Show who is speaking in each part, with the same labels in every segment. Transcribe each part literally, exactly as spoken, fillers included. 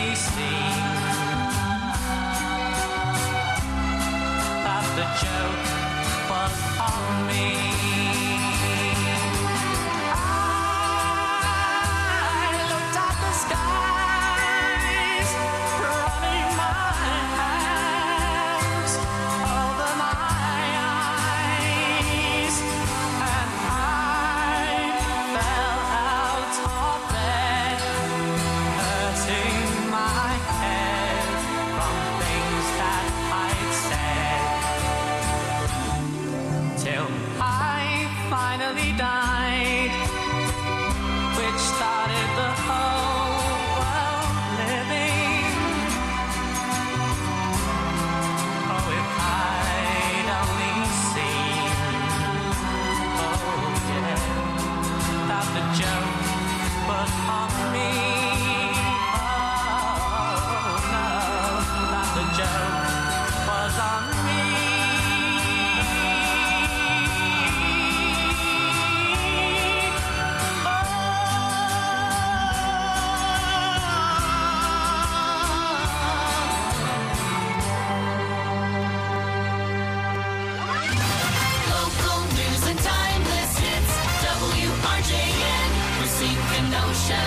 Speaker 1: only seen that the joke was on me. I looked at the skies, running my hands over my eyes, and I fell out of bed, hurting my head from things that I'd said, till I finally died, which started the whole world living. Oh, if I'd only seen, oh yeah, that the joke was on me. Oh no, that the joke was on me.
Speaker 2: Local news and timeless hits. W R J N, Racine Kenosha.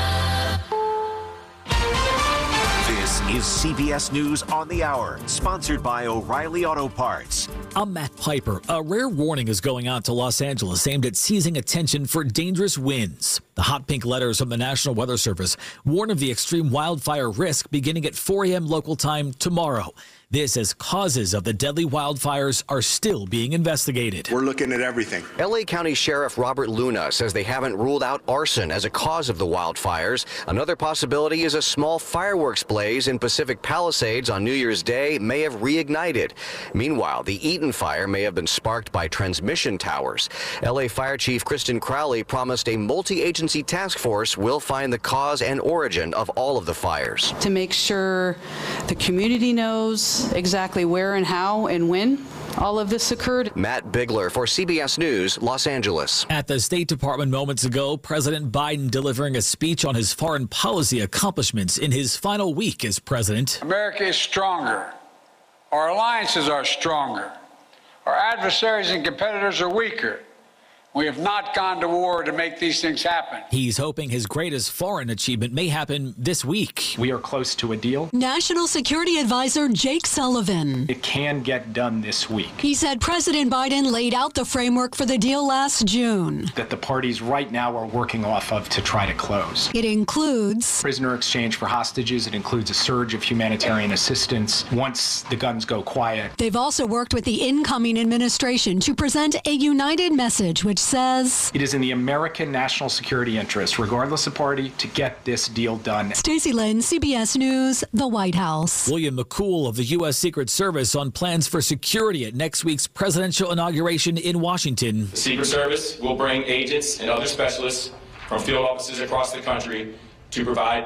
Speaker 3: This is C B S News on the Hour, sponsored by O'Reilly Auto Parts.
Speaker 4: I'm Matt Piper. A rare warning is going out to Los Angeles aimed at seizing attention for dangerous winds. The hot pink letters from the National Weather Service warn of the extreme wildfire risk beginning at four a.m. local time tomorrow. This as causes of the deadly wildfires are still being investigated.
Speaker 5: We're looking at everything.
Speaker 6: L A County Sheriff Robert Luna says they haven't ruled out arson as a cause of the wildfires. Another possibility is a small fireworks blaze in Pacific Palisades on New Year's Day may have reignited. Meanwhile, the Eaton fire may have been sparked by transmission towers. L A Fire Chief Kristen Crowley promised a multi-agency task force will find the cause and origin of all of the fires.
Speaker 7: To make sure the community knows exactly where and how and when all of this occurred.
Speaker 6: Matt Bigler for C B S News, Los Angeles.
Speaker 4: At the State Department moments ago, President Biden delivering a speech on his foreign policy accomplishments in his final week as president.
Speaker 8: America is stronger. Our alliances are stronger. Our adversaries and competitors are weaker. We have not gone to war to make these things happen.
Speaker 4: He's hoping his greatest foreign achievement may happen this week.
Speaker 9: We are close to a deal.
Speaker 10: National Security Advisor Jake Sullivan.
Speaker 9: It can get done this week.
Speaker 10: He said President Biden laid out the framework for the deal last June.
Speaker 9: That the parties right now are working off of to try to close.
Speaker 10: It includes
Speaker 9: prisoner exchange for hostages. It includes a surge of humanitarian assistance once the guns go quiet.
Speaker 10: They've also worked with the incoming administration to present a united message which says
Speaker 9: it is in the American national security interest, regardless of party, to get this deal done.
Speaker 10: Stacey Lynn, C B S News, the White House.
Speaker 4: William McCool of the U S Secret Service on plans for security at next week's presidential inauguration in Washington.
Speaker 11: The Secret Service will bring agents and other specialists from field offices across the country to provide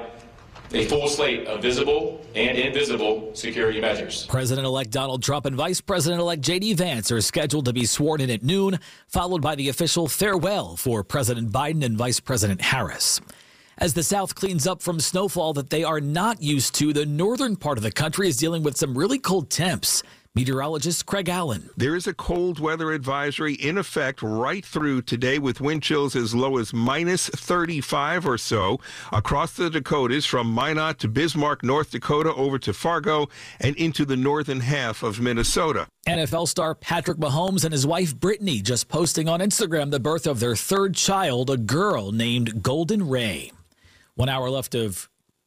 Speaker 11: a full slate of visible and invisible security measures.
Speaker 4: President-elect Donald Trump and Vice President-elect J D Vance are scheduled to be sworn in at noon, followed by the official farewell for President Biden and Vice President Harris. As the South cleans up from snowfall that they are not used to, the northern part of the country is dealing with some really cold temps. Meteorologist Craig Allen.
Speaker 12: There is a cold weather advisory in effect right through today with wind chills as low as minus thirty-five or so across the Dakotas from Minot to Bismarck, North Dakota over to Fargo and into the northern half of Minnesota.
Speaker 4: N F L star Patrick Mahomes and his wife Brittany just posting on Instagram the birth of their third child, a girl named Golden Ray. One hour left of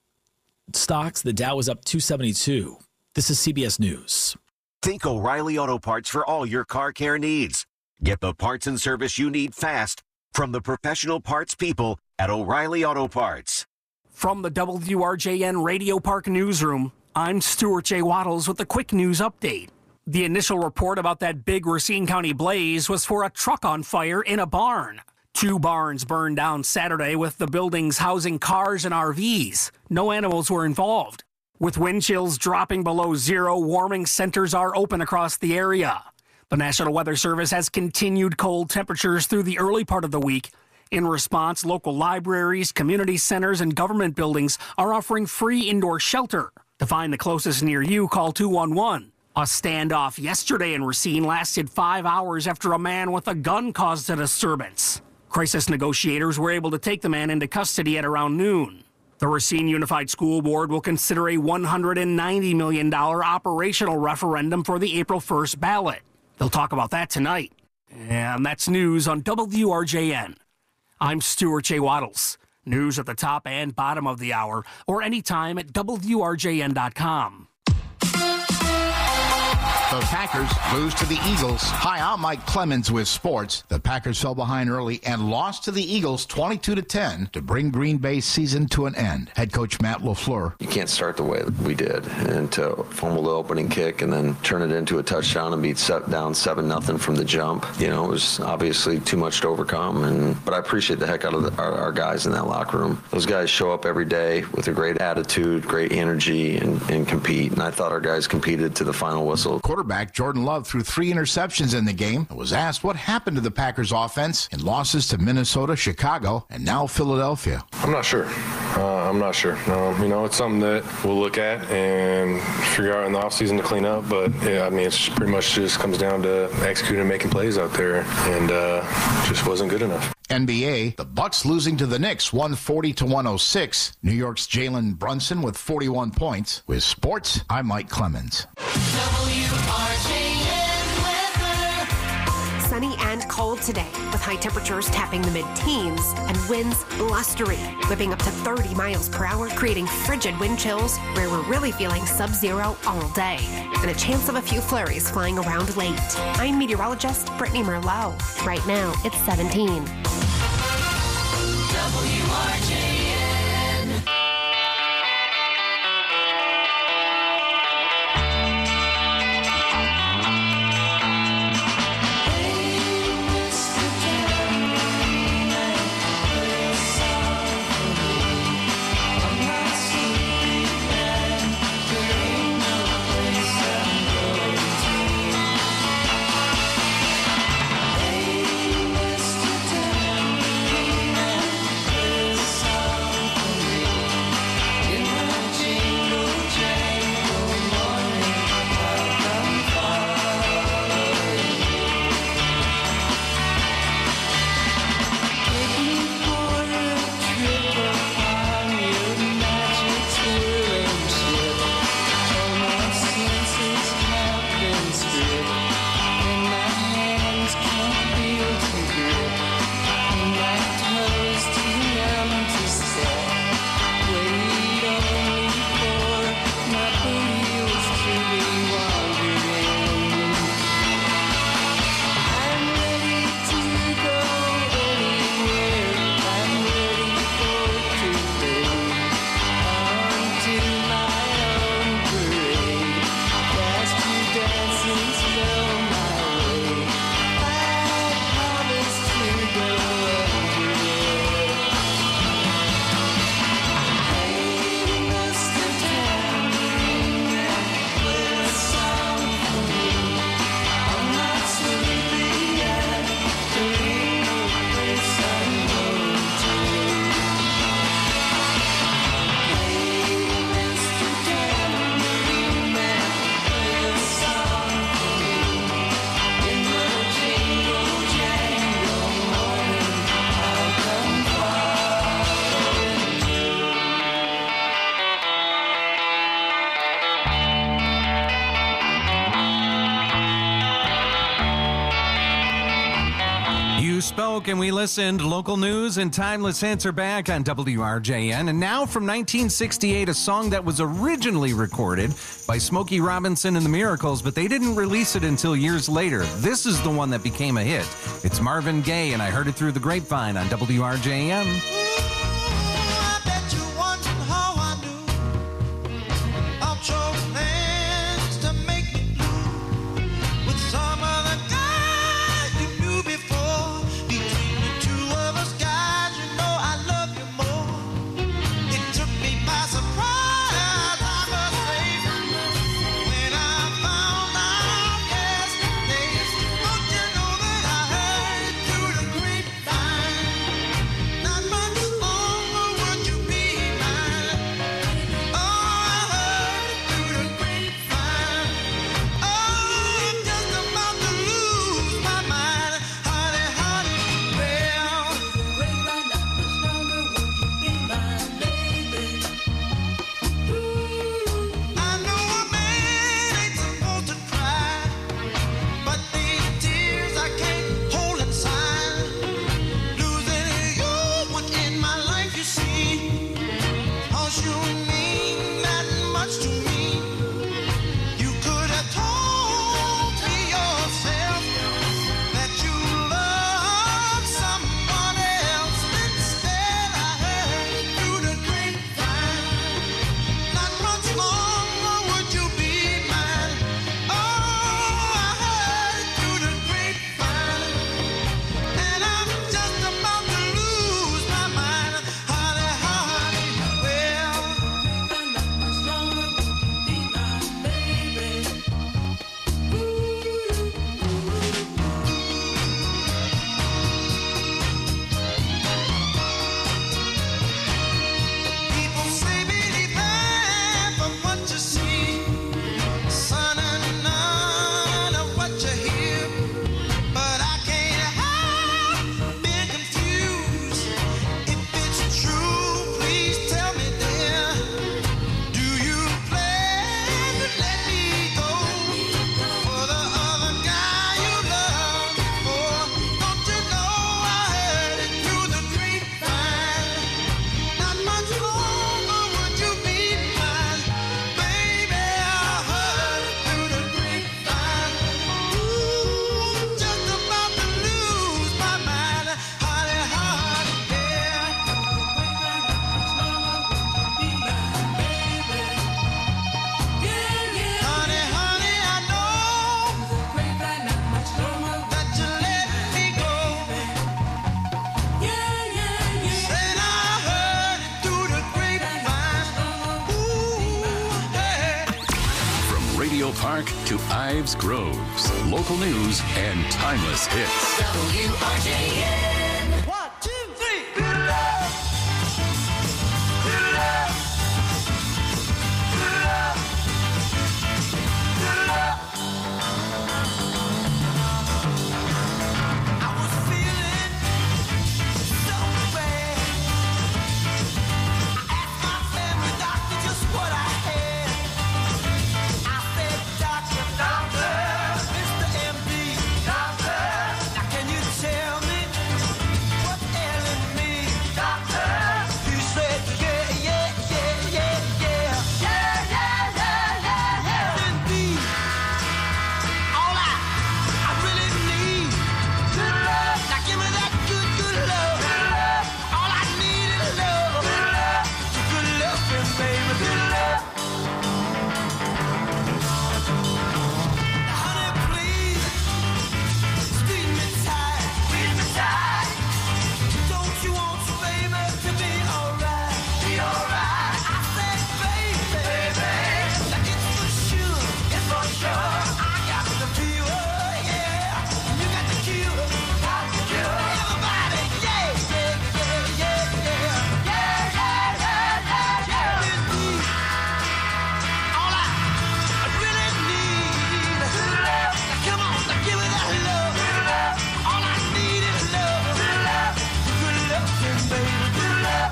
Speaker 4: stocks. The Dow is up two seventy-two. This is C B S News.
Speaker 3: Think O'Reilly Auto Parts for all your car care needs. Get the parts and service you need fast from the professional parts people at O'Reilly Auto Parts.
Speaker 13: From the W R J N Radio Park Newsroom, I'm Stuart J. Waddles with a quick news update. The initial report about that big Racine County blaze was for a truck on fire in a barn. Two barns burned down Saturday with the buildings housing cars and R Vs. No animals were involved. With wind chills dropping below zero, warming centers are open across the area. The National Weather Service has continued cold temperatures through the early part of the week, In response, local libraries, community centers, and government buildings are offering free indoor shelter. To find the closest near you, call two one one. A standoff yesterday in Racine lasted five hours after a man with a gun caused a disturbance. Crisis negotiators were able to take the man into custody at around noon. The Racine Unified School Board will consider a one hundred ninety million dollars operational referendum for the April first ballot. They'll talk about that tonight. And that's news on W R J N. I'm Stuart J. Waddles. News at the top and bottom of the hour, or anytime at W R J N dot com.
Speaker 5: The Packers lose to the Eagles. Hi, I'm Mike Clemens with sports. The Packers fell behind early and lost to the Eagles twenty-two to ten to bring Green Bay's season to an end. Head coach Matt LaFleur.
Speaker 14: You can't start the way we did and to fumble the opening kick and then turn it into a touchdown and be set down seven nothing from the jump. You know, it was obviously too much to overcome. And but I appreciate the heck out of the, our, our guys in that locker room. Those guys show up every day with a great attitude, great energy, and, and compete. And I thought our guys competed to the final whistle.
Speaker 5: Quarterback Jordan Love threw three interceptions in the game and was asked what happened to the Packers offense in losses to Minnesota, Chicago, and now Philadelphia.
Speaker 15: I'm not sure. Uh, I'm not sure. Um, you know, it's something that we'll look at and figure out in the offseason to clean up. But, yeah, I mean, it's pretty much just comes down to executing and making plays out there. And uh, just wasn't good enough.
Speaker 5: N B A, the Bucks losing to the Knicks one forty to one oh six. New York's Jalen Brunson with forty-one points. With sports, I'm Mike Clemens.
Speaker 2: W R J N weather.
Speaker 16: Sunny and cold today, with high temperatures tapping the mid-teens and winds blustery, whipping up to thirty miles per hour, creating frigid wind chills where we're really feeling sub-zero all day, and a chance of a few flurries flying around late. I'm meteorologist Brittany Merlot. Right now, it's seventeen.
Speaker 2: W R J N.
Speaker 17: Spoke and we listened. Local news and timeless hits are back on W R J N. And now from nineteen sixty-eight, a song that was originally recorded by Smokey Robinson and the Miracles, but they didn't release it until years later. This is the one that became a hit. It's Marvin Gaye, and I heard it through the grapevine on W R J N.
Speaker 18: Park to Ives Groves. Local news and timeless hits.
Speaker 2: W R J N. One, two, three. Good love. Good love. Good love. Good love. I was feeling so bad. I asked my family doctor just what I had. I said, doctor, doctor, Mister M D, doctor, now can you tell me what's ailing me, doctor? He said, yeah, yeah, yeah, yeah, yeah, yeah, yeah, yeah, yeah, yeah. Indeed, all I, I really need, good love. Now give me that good, good love. Good love. All I need is love. Good love. Good loving, baby. Good love. Honey, please, squeeze me tight, squeeze me tight. Don't you want your baby to be alright, be alright? I said, baby, baby, now it's for sure, it's for sure. I got the fever, yeah. You got the cure, got the cure. Everybody, yeah, yeah, yeah, yeah, yeah, yeah, yeah, yeah, yeah, yeah. Indeed, all I, I really need is love. Now come on, now give me that love. Good love. All I need is love. Good love. Good loving, baby. Good love.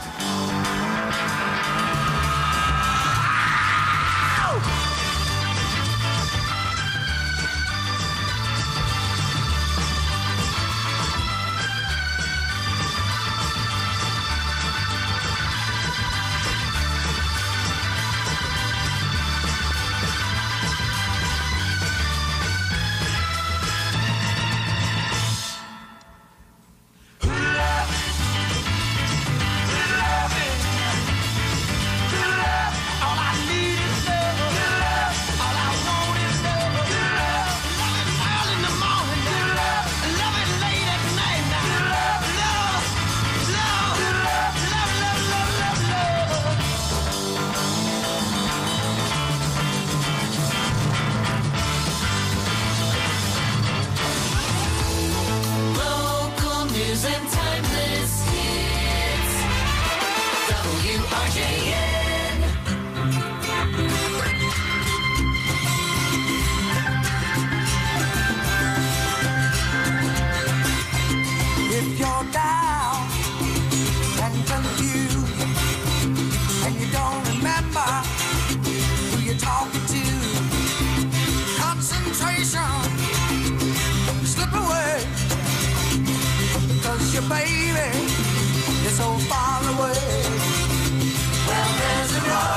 Speaker 2: All I need is love. Good love. All I want is love. Good love. Love it early in the morning. Good love. Love it late at night. Good love. Love. Love. Good love. Love, love, love, love, love. Local news and timeless hits. W R J N.
Speaker 19: If you're down and confused and you don't remember who you're talking to, concentration slip away because your baby is so far away. Well, there's a road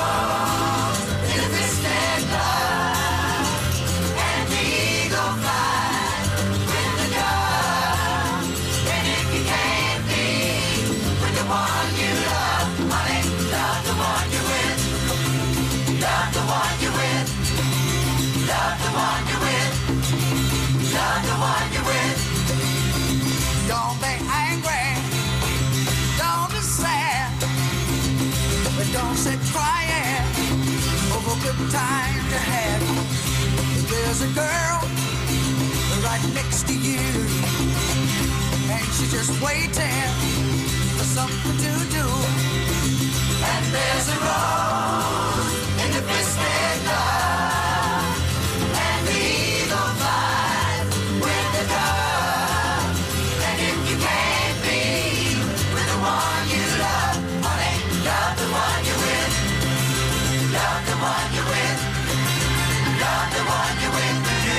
Speaker 2: Love the one you're with. Love the one you're with.
Speaker 19: Don't be angry. Don't be sad. But don't sit crying over good times you had. There's a girl right next to you, and she's just waiting for something to do.
Speaker 2: And there's a rose in the twisted love, and the eagle flies with the dove. And if you can't be with the one you love, honey, love the one you're with. Love the one you're with. Love the one you're with.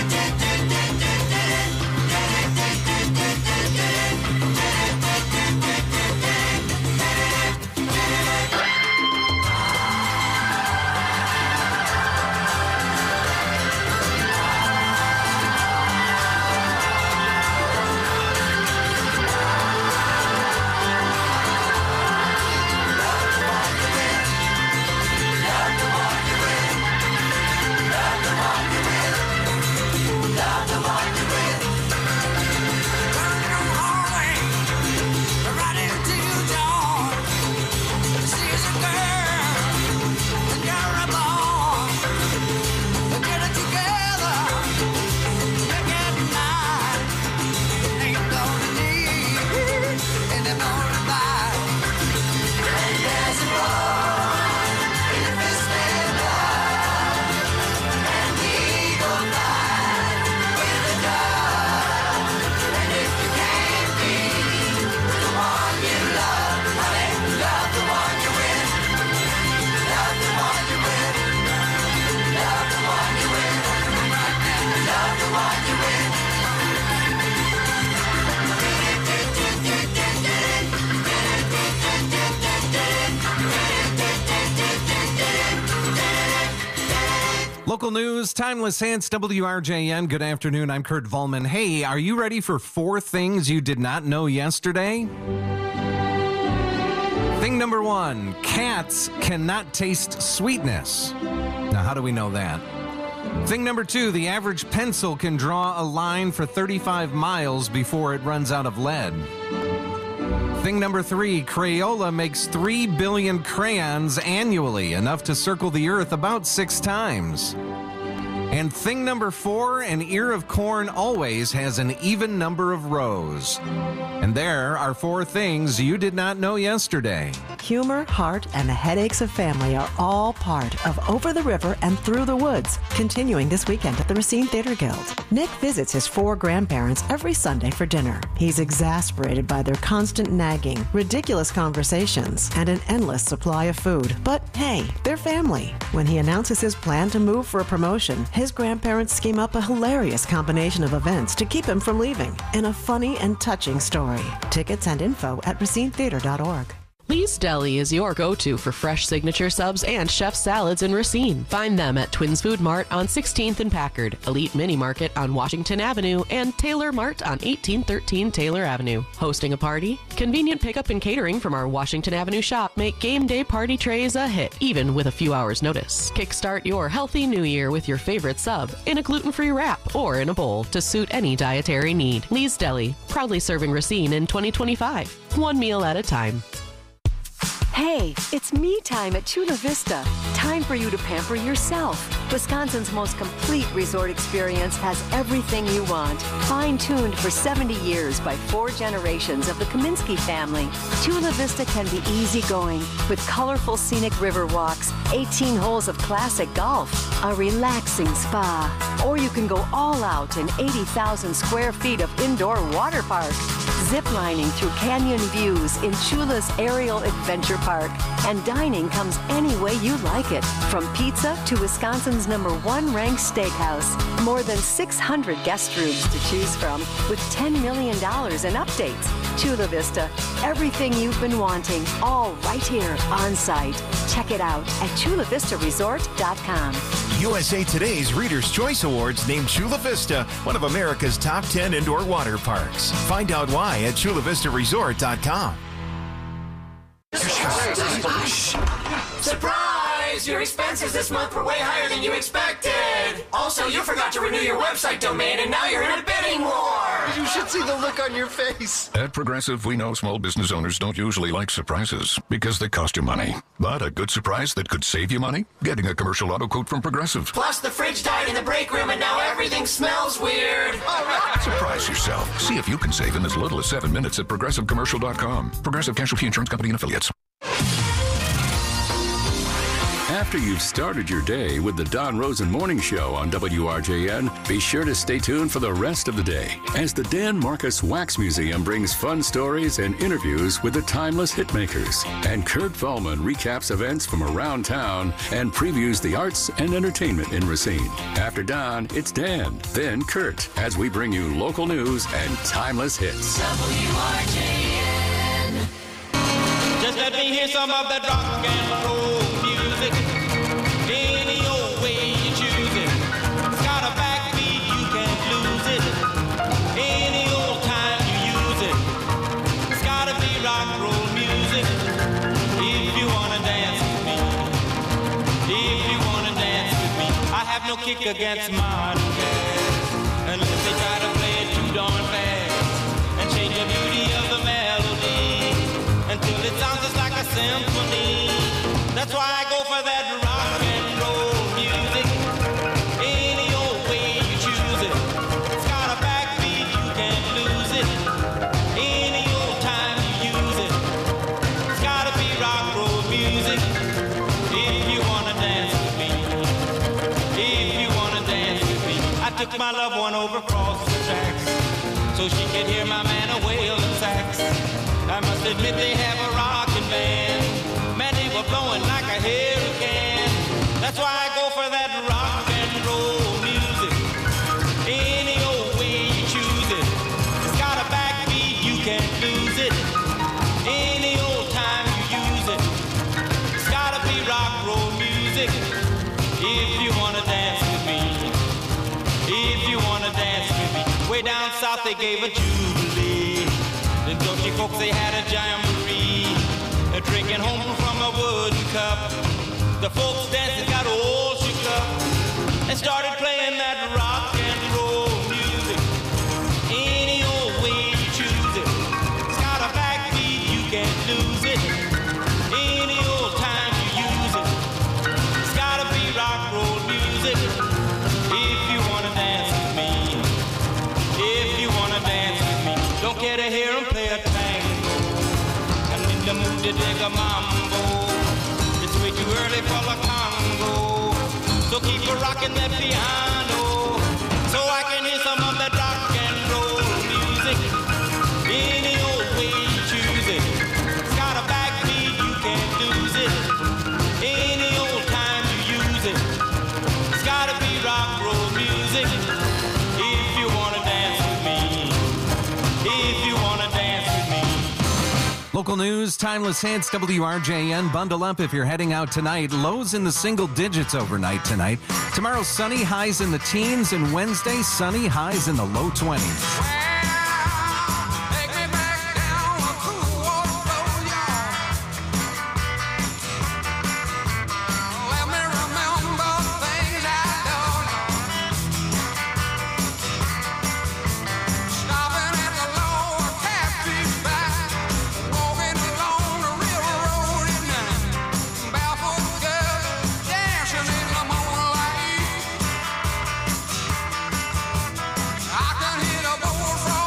Speaker 17: Local news, Timeless Hits, W R J N. Good afternoon. I'm Kurt Volman. Hey, are you ready for four things you did not know yesterday? Thing number one, cats cannot taste sweetness. Now, how do we know that? Thing number two, the average pencil can draw a line for thirty-five miles before it runs out of lead. Thing number three, Crayola makes three billion crayons annually, enough to circle the earth about six times. And thing number four, an ear of corn always has an even number of rows. And there are four things you did not know yesterday.
Speaker 20: Humor, heart, and the headaches of family are all part of Over the River and Through the Woods, continuing this weekend at the Racine Theater Guild. Nick visits his four grandparents every Sunday for dinner. He's exasperated by their constant nagging, ridiculous conversations, and an endless supply of food. But hey, they're family. When he announces his plan to move for a promotion, his grandparents scheme up a hilarious combination of events to keep him from leaving in a funny and touching story. Tickets and info at racine theater dot org.
Speaker 21: Lee's Deli is your go-to for fresh signature subs and chef salads in Racine. Find them at Twins Food Mart on sixteenth and Packard, Elite Mini Market on Washington Avenue, and Taylor Mart on eighteen thirteen Taylor Avenue. Hosting a party? Convenient pickup and catering from our Washington Avenue shop make game day party trays a hit, even with a few hours' notice. Kickstart your healthy new year with your favorite sub in a gluten-free wrap or in a bowl to suit any dietary need. Lee's Deli, proudly serving Racine in twenty twenty-five. One meal at a time.
Speaker 22: Hey, it's me time at Chula Vista. Time for you to pamper yourself. Wisconsin's most complete resort experience has everything you want. Fine-tuned for seventy years by four generations of the Kaminsky family, Chula Vista can be easygoing with colorful scenic river walks, eighteen holes of classic golf, a relaxing spa. Or you can go all out in eighty thousand square feet of indoor water park. Ziplining through canyon views in Chula's Aerial Adventure Park. And dining comes any way you like it. From pizza to Wisconsin's number one ranked steakhouse. More than six hundred guest rooms to choose from with ten million dollars in updates. Chula Vista, everything you've been wanting, all right here on site. Check it out at chula vista resort dot com.
Speaker 23: U S A Today's Reader's Choice Awards named Chula Vista one of America's top ten indoor water parks. Find out why at chula vista resort dot com.
Speaker 2: Surprise! surprise! Your expenses this month were way higher than you expected! Also, you forgot to renew your website domain, and now you're in a bidding war!
Speaker 1: You should see the look on your face.
Speaker 6: At Progressive, we know small business owners don't usually like surprises because they cost you money. But a good surprise that could save you money? Getting a commercial auto quote from Progressive.
Speaker 2: Plus, the fridge died in the break room, and now everything smells weird!
Speaker 6: Surprise yourself. See if you can save in as little as seven minutes at progressive commercial dot com. Progressive Casualty Insurance Company and Affiliates.
Speaker 18: After you've started your day with the Don Rosen Morning Show on W R J N, be sure to stay tuned for the rest of the day as the Dan Marcus Wax Museum brings fun stories and interviews with the timeless hitmakers. And Kurt Feldman recaps events from around town and previews the arts and entertainment in Racine. After Don, it's Dan, then Kurt, as we bring you local news and timeless hits.
Speaker 2: W R J N.
Speaker 7: Just let me hear some of that rock and roll music. Any old way you choose it. It's got a backbeat, you can't lose it. Any old time you use it. It's gotta be rock and roll music. If you wanna dance with me. If you wanna dance with me. I have no kick against modern jazz unless they try to play it too darn fast and change the beauty of the melody until it sounds just like a symphony. That's why I go for that rock and roll music. Any old way you choose it. It's got a backbeat, you can't lose it. Any old time you use it. It's gotta be rock and roll music. If you wanna dance with me. If you wanna dance with me. I took my loved one over across the tracks so she could hear my man a wailing sax. I must admit they have a rockin' band. Man, they were blowing like a hurricane. That's why I go for that rock and roll music. Any old way you choose it. It's got a backbeat, you can't lose it. Any old time you use it. It's gotta be rock and roll music. If you wanna dance with me. If you wanna dance with me. Way down south they gave a jubilee. The Dutchy folks, they had a jamboree, a drinking home from a wooden cup. The folks dancing got all shook up and started playing that rock and roll music. Any old way you choose it. It's got a backbeat, you can't lose it. Any old time you use it. It's gotta be rock and roll music. If you wanna dance with me. If you wanna dance with me. Don't care to hear them play a tango. I'm in the mood to dig a mambo. It's way too early for the Congo. So keep a rocking that piano so I can hear some of that rock and roll music. Any old way you choose it. It's got a backbeat, you can't lose it. Any old time you use it. It's gotta be rock and roll music. If you wanna dance with me. If you wanna dance with me.
Speaker 17: Local news, timeless hits, W R J N. Bundle up if you're heading out tonight. Lows in the single digits overnight tonight. Tomorrow, sunny, highs in the teens. And Wednesday, sunny, highs in the low twenties.
Speaker 2: I can hit a bolt from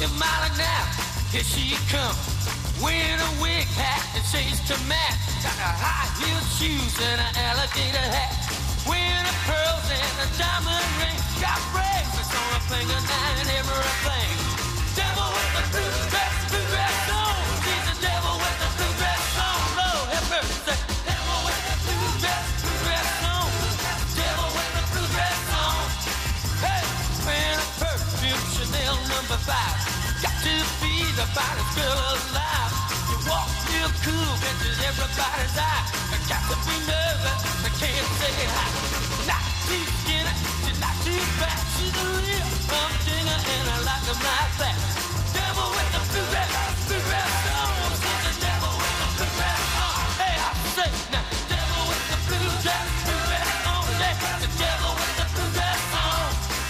Speaker 2: you're smiling now. Here she comes, wearing a wig hat and shades to match. Got a high heel shoes and an alligator hat. Wearing the pearls and a diamond ring. Got bracelets on her finger and everything. Devil with the blue dress, blue dress on. She's the devil with the blue dress on. Lord have mercy. Devil with the blue dress, blue dress on. Devil with the blue dress on. Hey, wearing a perfume Chanel number five. Got to be the finest girl alive. You walk real cool, catches everybody's eye. I got to be nervous, I can't say hi. Not too skinny, she's not too fat. She's a real humdinger and I like them like that. Devil with the blue dress, blue dress on. She's the devil with the blue dress on. Hey, I say now, devil with the blue dress, blue dress on. Yeah, the devil with the blue dress on.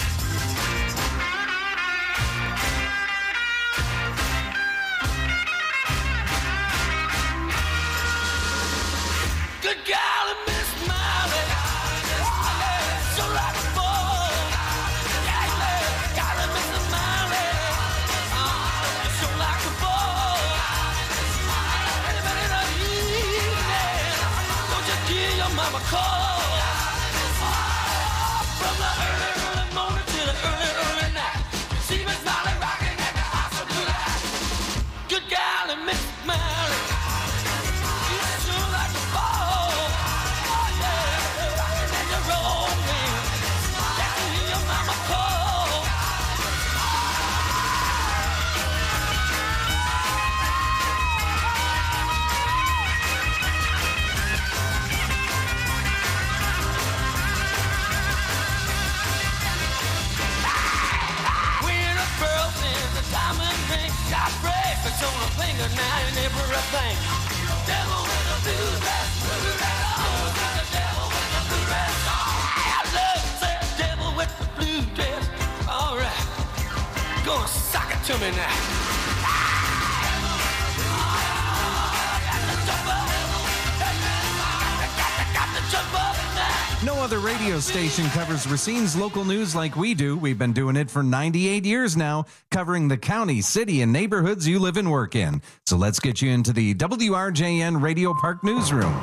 Speaker 2: Good golly, Miss Molly, so like a ball. Yeah, yeah, golly, Miss Molly, so like a ball. Anybody in the evening, don't you give your mama a call. From the early, early morning to the early, early night, see Miss Molly rocking at the house of blue light. Good golly, Miss Molly, you sure like a ball. On a finger now and everything. Devil with a blue dress, blue dress on. The devil with the blue dress on. I love that devil with the blue dress. All right, gonna sock it to me now.
Speaker 17: No other radio station covers Racine's local news like we do. We've been doing it for ninety-eight years now, covering the county, city, and neighborhoods you live and work in. So let's get you into the W R J N Radio Park Newsroom.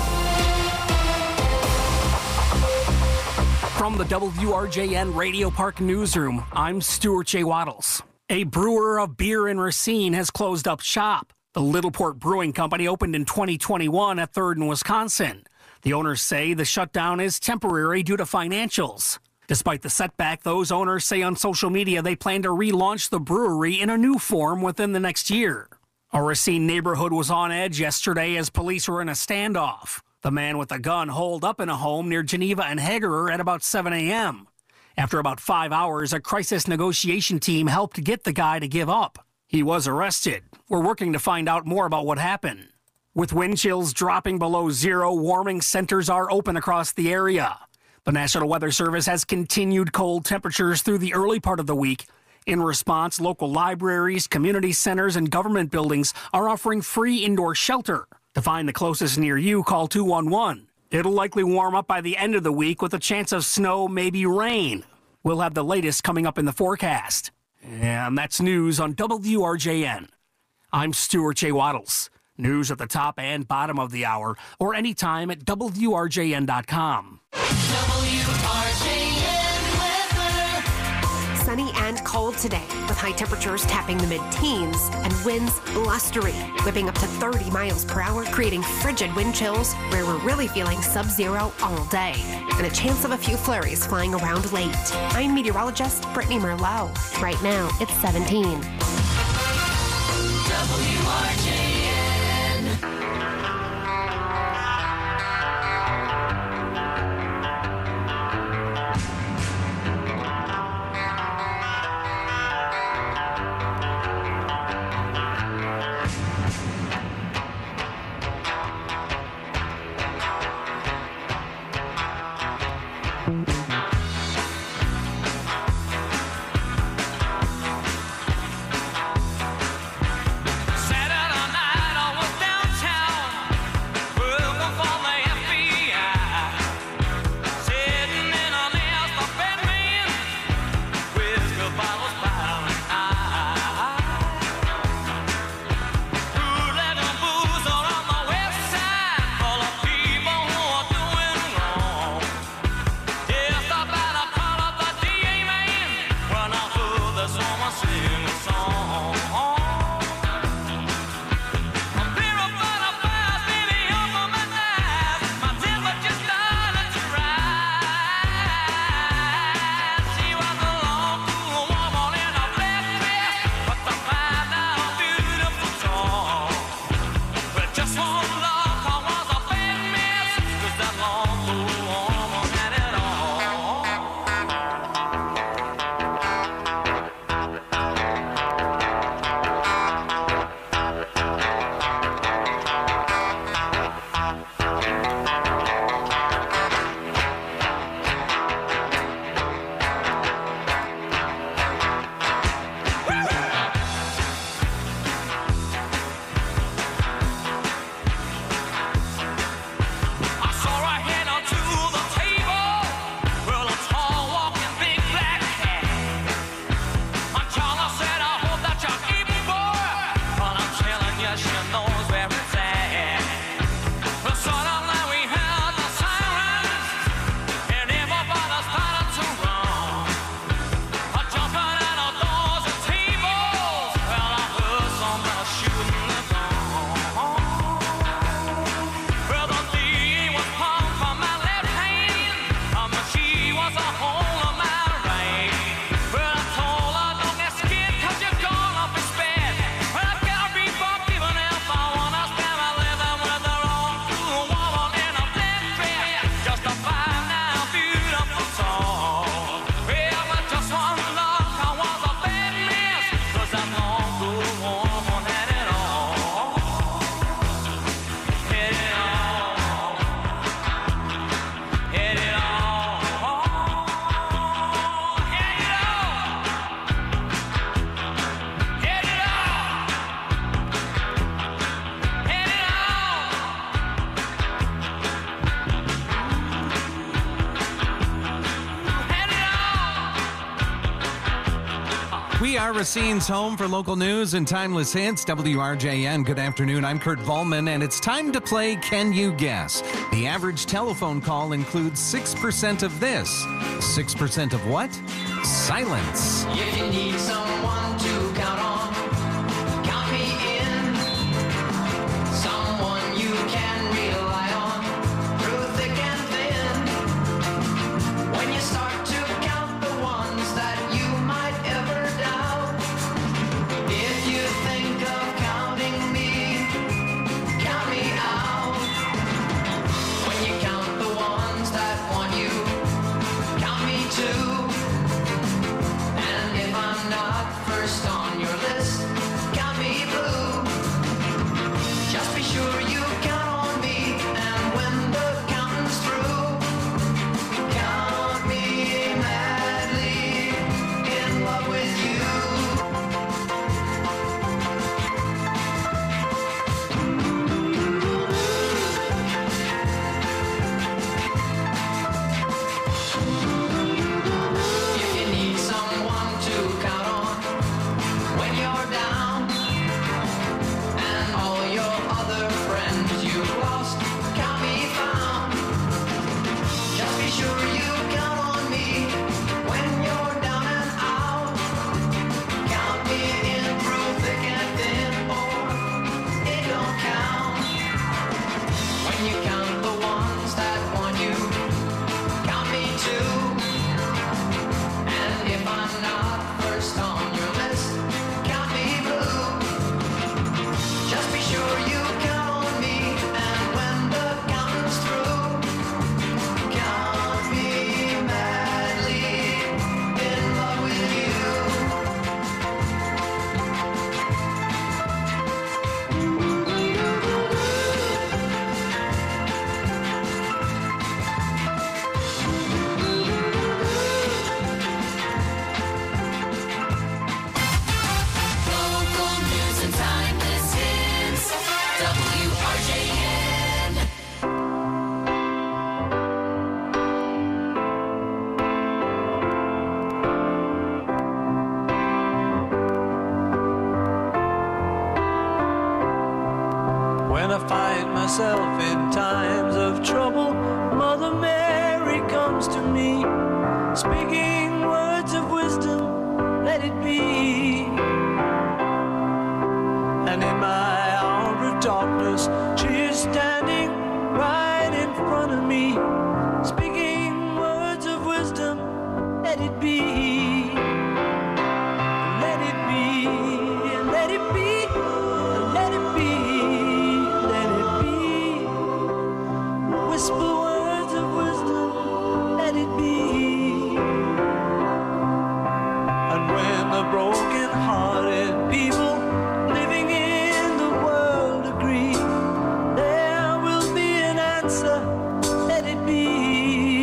Speaker 13: From the W R J N Radio Park Newsroom, I'm Stuart J. Waddles. A brewer of beer in Racine has closed up shop. The Littleport Brewing Company opened in twenty twenty-one at third and Wisconsin. The owners say the shutdown is temporary due to financials. Despite the setback, those owners say on social media they plan to relaunch the brewery in a new form within the next year. A Racine neighborhood was on edge yesterday as police were in a standoff. The man with a gun holed up in a home near Geneva and Hagerer at about seven a.m. After about five hours, a crisis negotiation team helped get the guy to give up. He was arrested. We're working to find out more about what happened. With wind chills dropping below zero, warming centers are open across the area. The National Weather Service has continued cold temperatures through the early part of the week. In response, local libraries, community centers, and government buildings are offering free indoor shelter. To find the closest near you, call two one one. It'll likely warm up by the end of the week with a chance of snow, maybe rain. We'll have the latest coming up in the forecast. And that's news on W R J N. I'm Stuart J. Waddles. News at the top and bottom of the hour, or anytime at W R J N dot com.
Speaker 22: W R J N weather. Sunny and cold today, with high temperatures tapping the mid-teens and winds blustery, whipping up to thirty miles per hour, creating frigid wind chills where we're really feeling sub-zero all day, and a chance of a few flurries flying around late. I'm meteorologist Brittany Merlot. Right now, it's seventeen.
Speaker 2: W R J N. Sat out on
Speaker 17: We are Racine's home for local news and timeless hits. W R J N. Good afternoon. I'm Kurt Volman, and it's time to play Can You Guess? The average telephone call includes six percent of this. six percent of what? Silence.
Speaker 2: If you need someone to count on, count me in. Someone you can rely on through thick and thin. When you start to count the ones that you might ever doubt, if you think of counting me, count me out. When you count the ones that want you, count me too. And if I'm not first on your list, count me blue. Just be sure you count on me, and when the counting's through, count me madly in love with you. If you need someone to count on when you're down, and all your other friends you've lost can't be found, just be sure you count on me when you're down and out. Count me in through thick and thin, or it don't count. When you count the ones that want you, count me too. And if I'm not first on your list, count me blue. Just be sure you count on me, and when the counting's through, count me madly in love with you.
Speaker 8: Local news and timeless hits. W R J N.
Speaker 2: When I find myself in times of trouble, Mother Mary comes to me, speaking words of wisdom, let it be. And in my hour of darkness, she is standing right in front of me, speaking words of wisdom, let it be. Let it be, let it be, let it be, let it be. Whisper words of wisdom, let it be. And when the broken-hearted people living in the world agree, there will be an answer, let it be.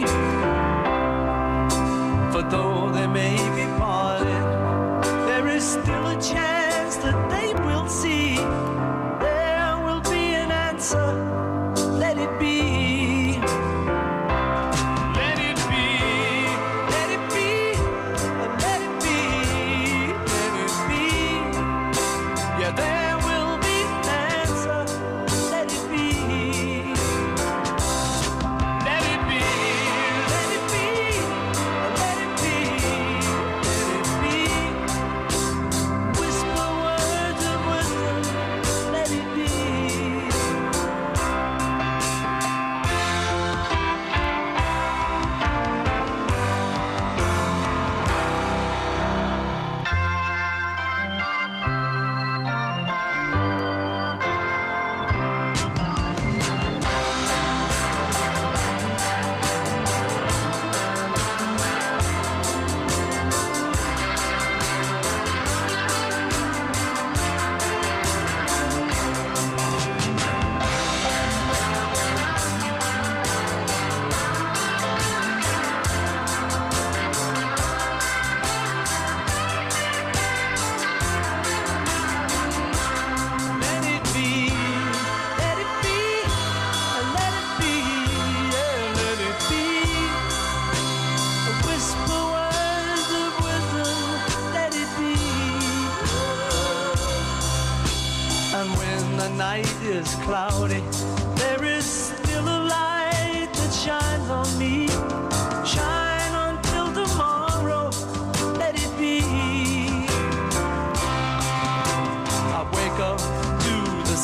Speaker 2: For though they may be parted, there is still a chance that they will see. There will be an answer, let it be. Let it be, let it be, let it be, let it be. Yeah, there will be an answer, let it be. Let it be, let it be, let it be, let it be. Whisper words of wisdom, let it be.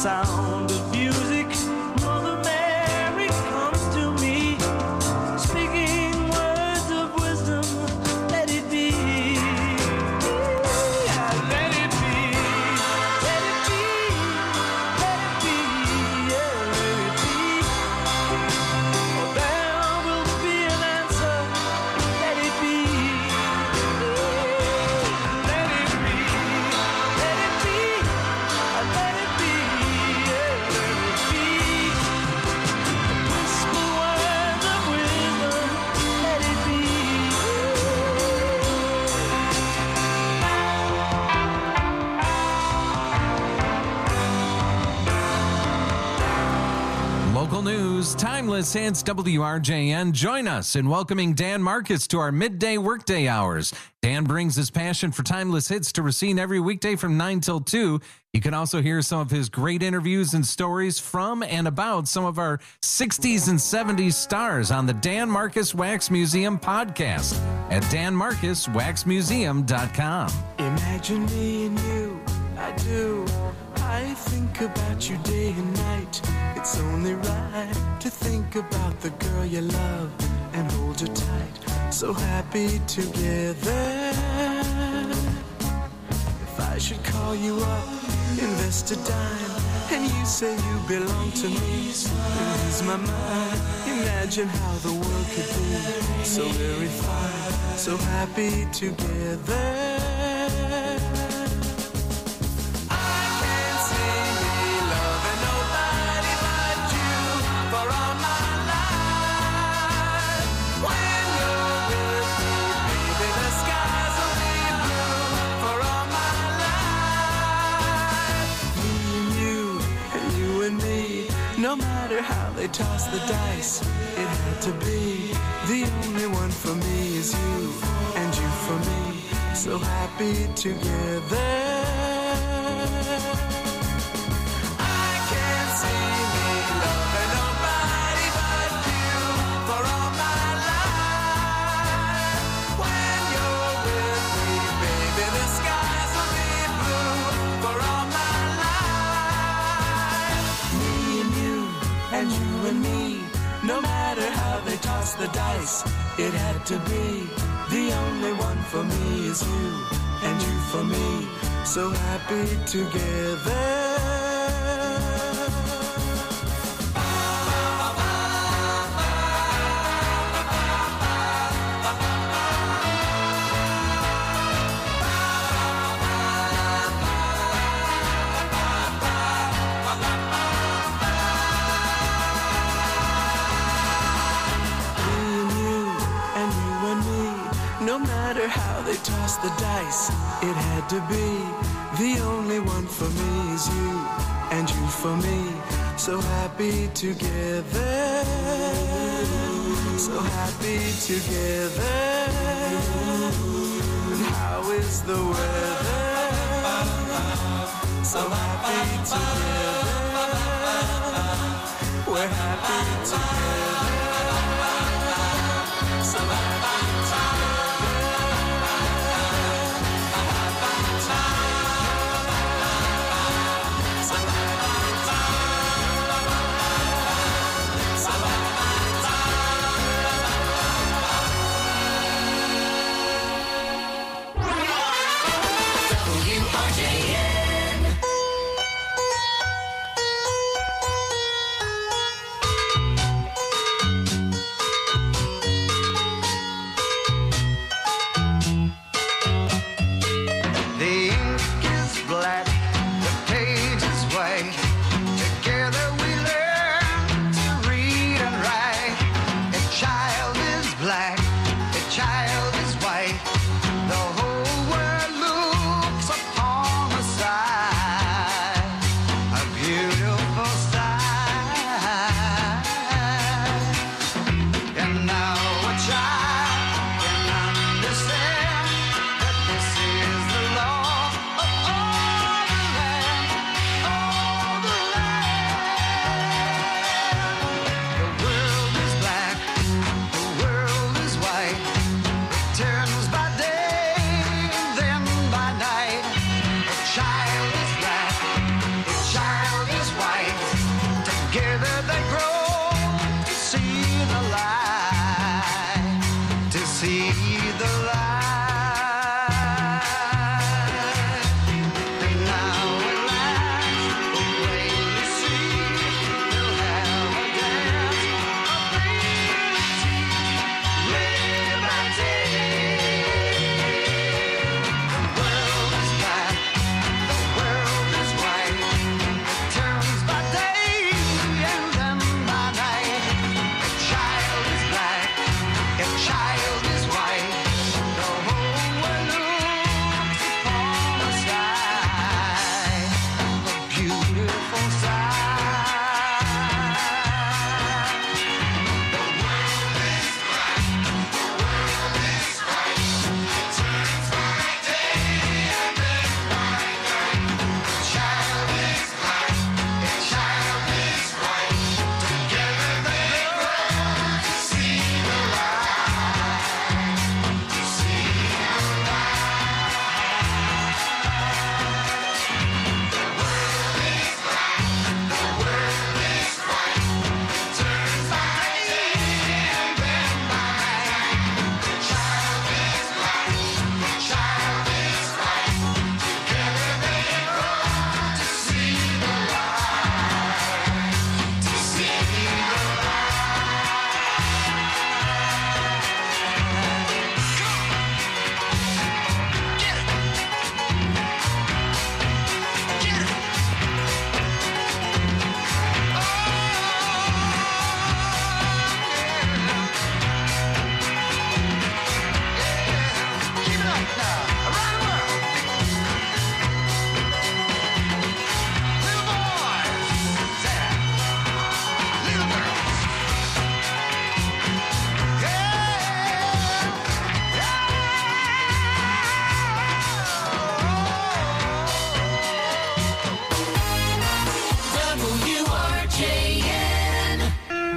Speaker 2: sound of music, Mother Mary comes to me, speaking words of wisdom. Let it be. Yeah, let it be. Let it be. Let it be. Yeah, let it be. Oh, there will be an answer. Let it be. Let it be. Let it be. Let it be. Yeah, let it be. Whisper words of wisdom. Let it be.
Speaker 17: Local news, timeless hits, W R J N. Join us in welcoming Dan Marcus to our midday workday hours. Dan brings his passion for timeless hits to Racine every weekday from nine till two. You can also hear some of his great interviews and stories from and about some of our sixties and seventies stars on the Dan Marcus Wax Museum podcast at dan marcus wax museum dot com.
Speaker 2: Imagine me and you, I do. I think about you day and night. It's only right to think about the girl you love and hold her tight. So happy together. If I should call you up, invest a dime, and you say you belong to me, and lose my mind. Imagine how the world could be so very fine, so happy together. No matter how they toss the dice, it had to be. The only one for me is you, and you for me. So happy together. I can't see me loving nobody but you for all my life. When you're with me, baby, the skies will be blue for all my life. Me and you, and you and me, no matter how they toss the dice, it had to be. The only one for me is you, and you for me, so happy together. No matter how they toss the dice, it had to be. The only one for me is you, and you for me, so happy together. So happy together. And how is the weather? So happy together. We're happy together. So happy together. they grow to see the light, to see the light. And now at last, away to sea, they'll have a dance of liberty, liberty. The world is black, the world is white. It turns by day and then by night. A child is black, a child is white. The whole world looks upon a sight, a beautiful sight. The world is black, the world is white. It turns by day and then by night. A child is black, a child is white. Together they grow to see the light, to see the light. The world is black, the world is white. It turns by day and then by night. The child is black, the child is white. Together they grow to see the light, to see the Keep it up now, around the world. Little boys, there. Little girls.
Speaker 8: W R J N.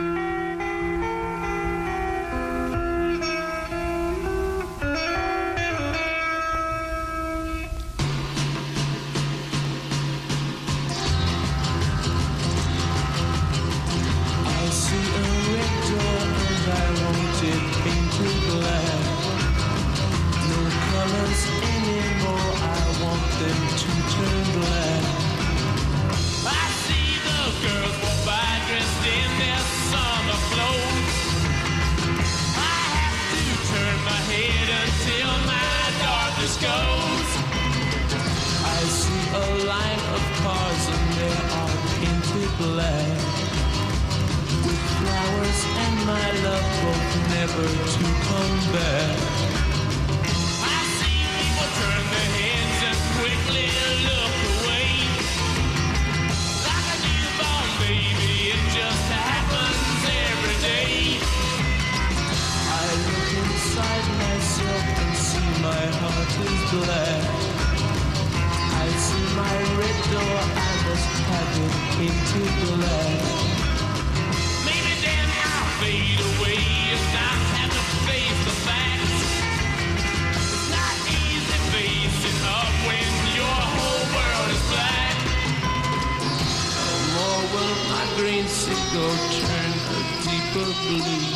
Speaker 7: I see a red door and I want it painted black. No colors anymore, I want them to turn black.
Speaker 2: I see the girls walk by dressed in their summer clothes. I have to turn my head until my darkness goes.
Speaker 7: I see a line of cars and they are painted black. With flowers and my love both never to come back.
Speaker 2: I see people turn their heads and quickly look away. Like a newborn baby, it just happens every day.
Speaker 7: I look inside myself and see my heart is black. I see my red door, I must have it painted black.
Speaker 2: Maybe then I'll fade away and not have to face the facts. It's not easy facing up when your whole world is black.
Speaker 7: No more will my green cigar turn a deeper blue.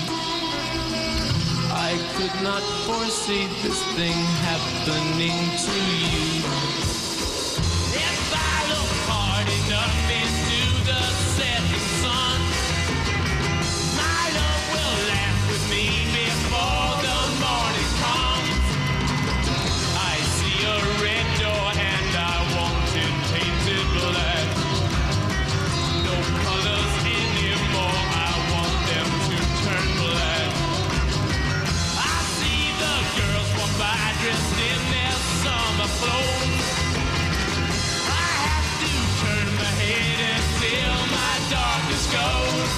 Speaker 7: I could not foresee this thing happening to you.
Speaker 2: If I look hard enough into the setting sun, my love will laugh with me before the morning comes. I see a red door and I want it painted black. No colors anymore, I want them to turn black. I see the girls walk by dressed in their summer clothes. I have to turn my head until my darkness goes.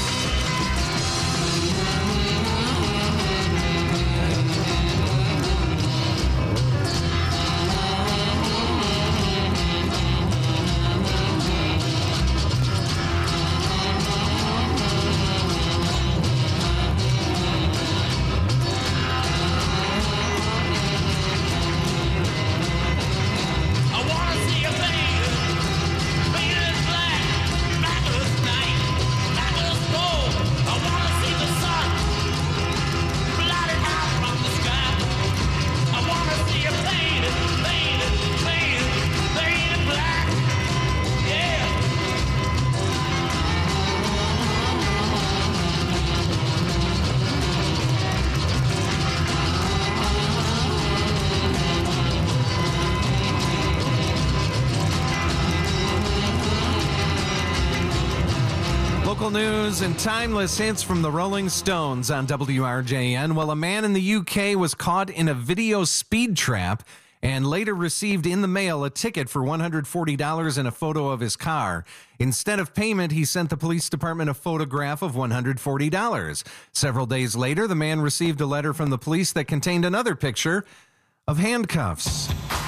Speaker 17: local news and timeless hits from the Rolling Stones on W R J N. Well, a man in the U K was caught in a video speed trap and later received in the mail a ticket for one hundred forty dollars and a photo of his car. Instead of payment, he sent the police department a photograph of one hundred forty dollars. Several days later, the man received a letter from the police that contained another picture of handcuffs.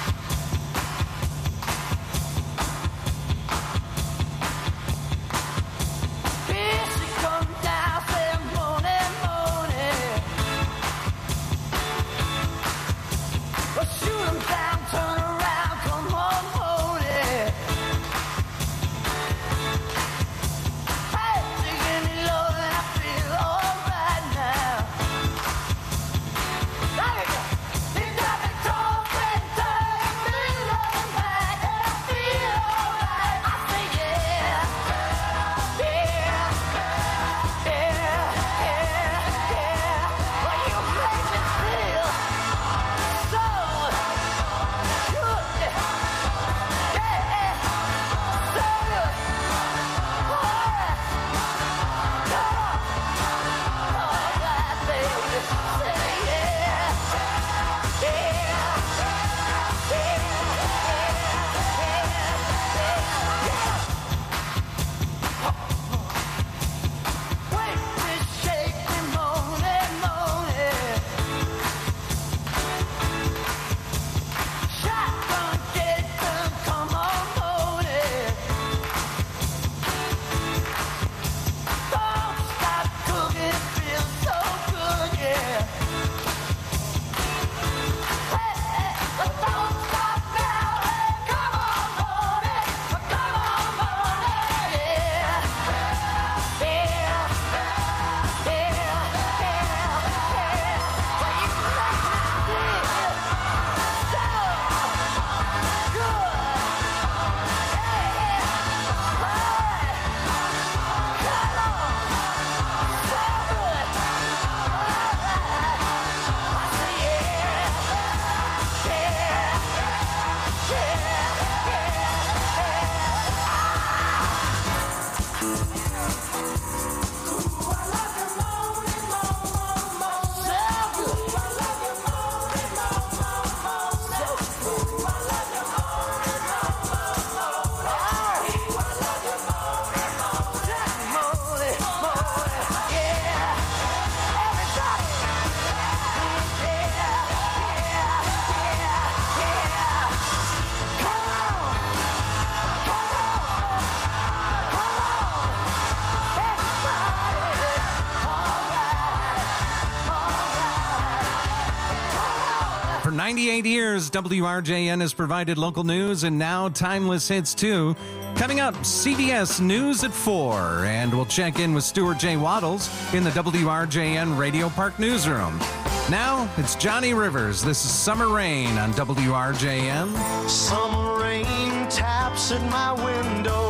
Speaker 17: ninety-eight years, W R J N has provided local news and now timeless hits too. Coming up, C B S News at four, and we'll check in with Stuart J. Waddles in the W R J N Radio Park Newsroom. Now, it's Johnny Rivers. This is Summer Rain on W R J N.
Speaker 2: Summer rain taps at my window,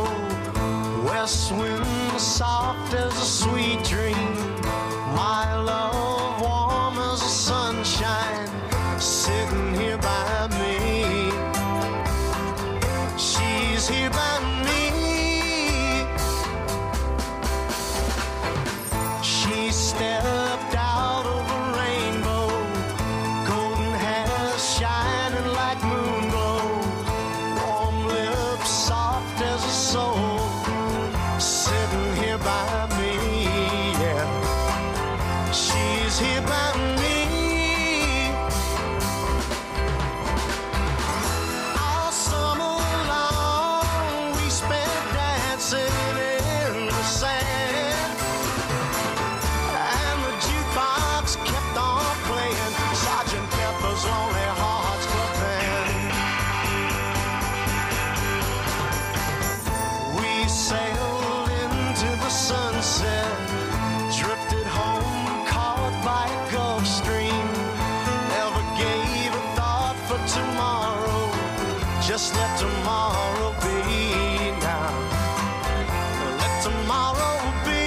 Speaker 2: west wind soft as a sweet dream, my love warm as the sunshine, sitting here by me. She's here by me. She stepped out of a rainbow, golden hair shining like moon glow, warm lips soft as a soul, sitting here by me, yeah. She's here by me. All summer long we spent dancing in the sand, and the jukebox kept on playing Sergeant Pepper's Lonely Hearts Club Band. We sailed into the sunset, drifted home caught by a Gulf Stream, never gave a thought for tomorrow, just let tomorrow be now. Let tomorrow be.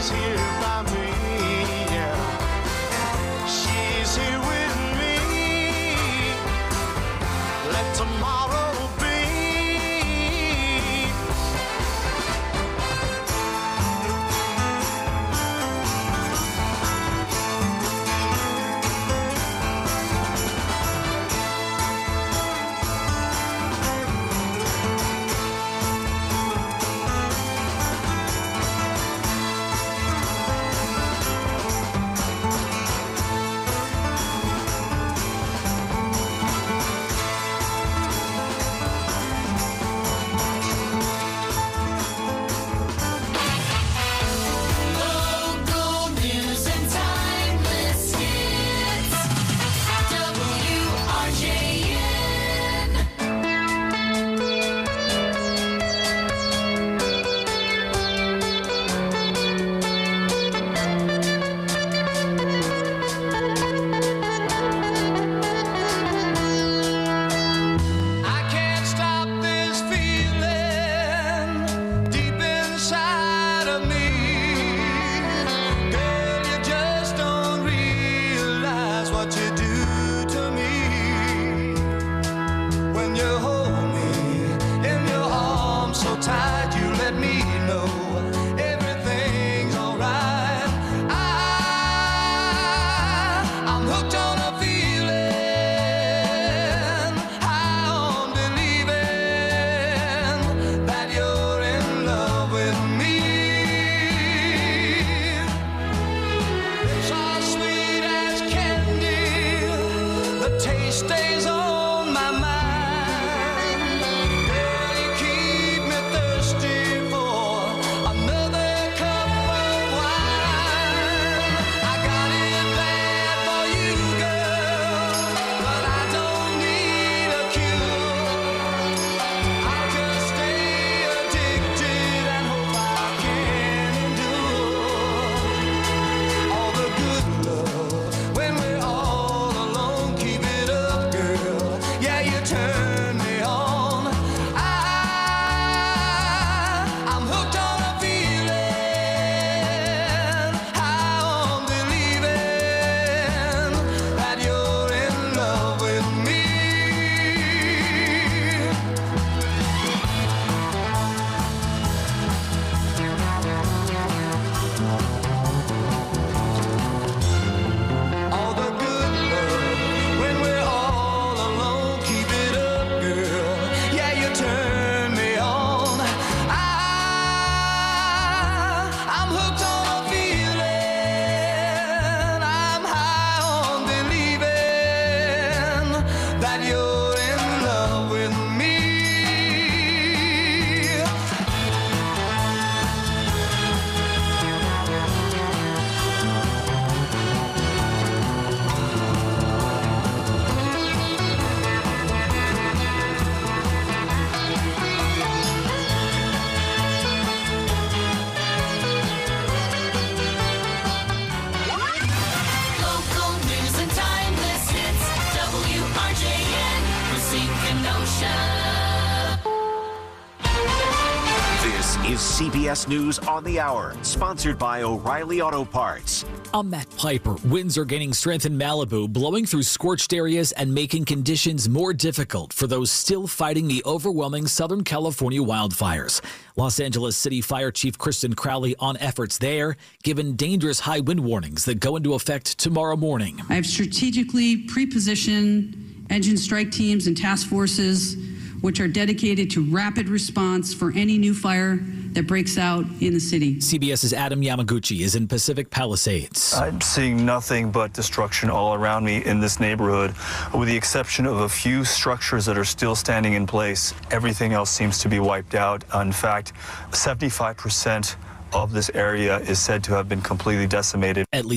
Speaker 2: here by me. Yeah. She's here with me. Let tomorrow be.
Speaker 8: Local news and timeless hits. W R J N.
Speaker 2: I can't stop this feeling deep inside of me. Girl, you just don't realize what you do to me. When you hold me in your arms so tight, you let me know everything's alright. I, I'm hooked on a feeling, high on believing that you're in love with me. It's all sweet as candy, the taste stays on my mind. Girl, you keep me thirsty for another cup of wine. I got it bad for you, girl, but I don't need a cure. I'll just stay addicted and hope I can endure all the good love when we're all alone. Keep it up, girl. Yeah, you turn me on. I, I'm hooked on a feeling, high on believing that you're in love with me. All the good love when we're all alone. Keep it up, girl. Yeah, you turn me on. I, I'm hooked on a feeling. I'm high on believing that you're in love with me.
Speaker 8: Local news and timeless hits. W R J N. Racine, Kenosha.
Speaker 3: This is C B S News on the Hour, sponsored by O'Reilly Auto Parts.
Speaker 4: I'm Matt Piper. Winds are gaining strength in Malibu, blowing through scorched areas and making conditions more difficult for those still fighting the overwhelming Southern California wildfires. Los Angeles City Fire Chief Kristen Crowley on efforts there, given dangerous high wind warnings that go into effect tomorrow morning.
Speaker 9: I have strategically pre-positioned engine strike teams and task forces which are dedicated to rapid response for any new fire that breaks out in the city.
Speaker 4: CBS's Adam Yamaguchi is in Pacific Palisades.
Speaker 10: I'm seeing nothing but destruction all around me in this neighborhood, with the exception of a few structures that are still standing in place. Everything else seems to be wiped out. In fact, seventy-five percent of this area is said to have been completely decimated.
Speaker 4: At least